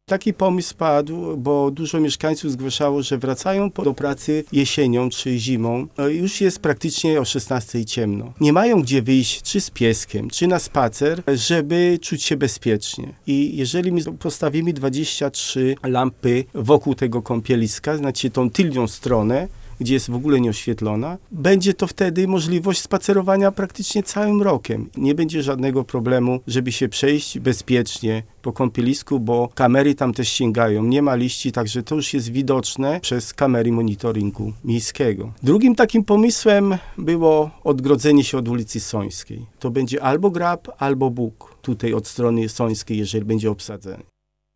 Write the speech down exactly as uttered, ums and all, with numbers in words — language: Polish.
Taki pomysł padł, bo dużo mieszkańców zgłaszało, że wracają do pracy jesienią czy zimą. Już jest praktycznie o szesnastej ciemno. Nie mają gdzie wyjść czy z pieskiem, czy na spacer, żeby czuć się bezpiecznie. I jeżeli my postawimy dwadzieścia trzy lampy wokół tego kąpieliska, znaczy tą tylnią stronę, gdzie jest w ogóle nieoświetlona, będzie to wtedy możliwość spacerowania praktycznie całym rokiem. Nie będzie żadnego problemu, żeby się przejść bezpiecznie po kąpielisku, bo kamery tam też sięgają. Nie ma liści, także to już jest widoczne przez kamery monitoringu miejskiego. Drugim takim pomysłem było odgrodzenie się od ulicy Sońskiej. To będzie albo grab, albo Bóg tutaj od strony sońskiej, jeżeli będzie obsadzony.